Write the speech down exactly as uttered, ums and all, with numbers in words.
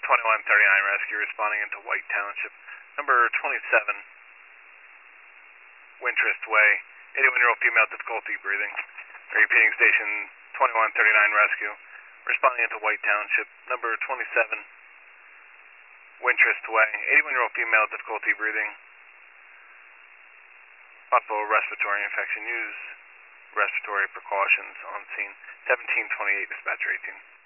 twenty-one thirty-nine rescue responding into White Township. Number twenty-seven, Wintrust Way. eighty-one-year-old female, difficulty breathing. Repeating, station twenty-one thirty-nine rescue. Responding into White Township. Number twenty-seven, Wintrust Way. eighty-one-year-old female, difficulty breathing. Possible respiratory infection. Use respiratory precautions on scene. seventeen twenty-eight, dispatcher eighteen.